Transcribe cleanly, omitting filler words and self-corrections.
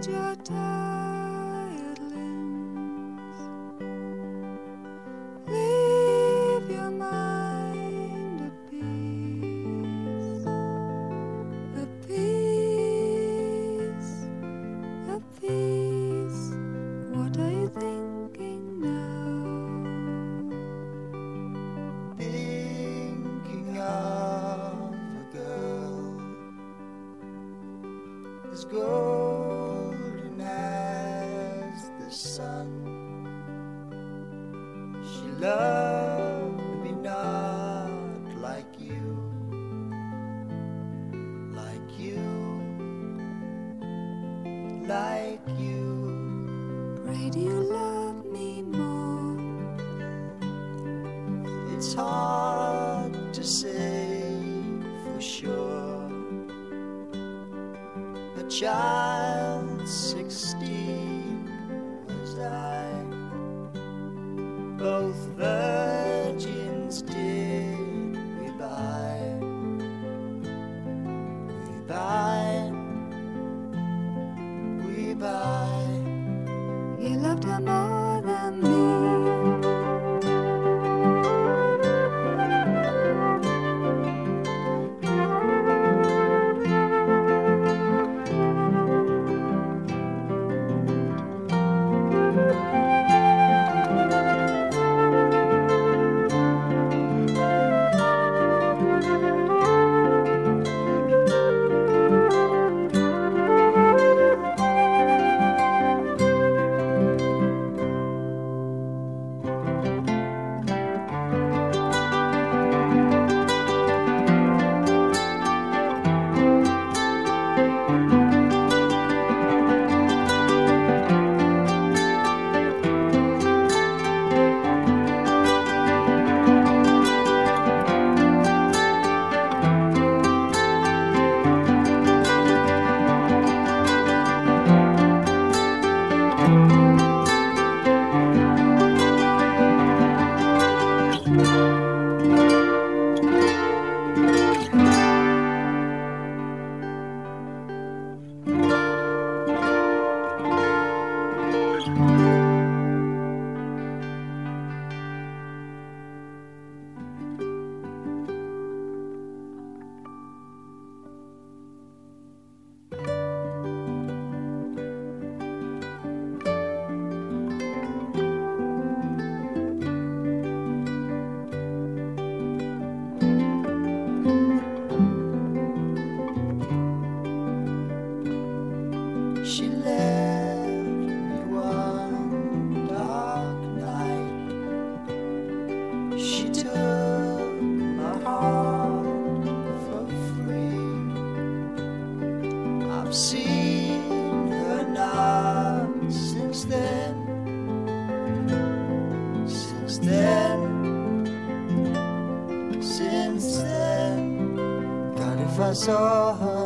your tired limbs. Leave your mind at peace, at peace, at peace. What are you thinking now? Thinking of a girl as golden as the sun. She loved me not like you, like you, like you. Pray, do you love me more? It's hard to say for sure. A child 16 was I. Both virgins did we buy. We buy. We buy. You loved her more than me. She left me one dark night. She took my heart for free. I've seen her not since then. Since then. Since then. God, if I saw her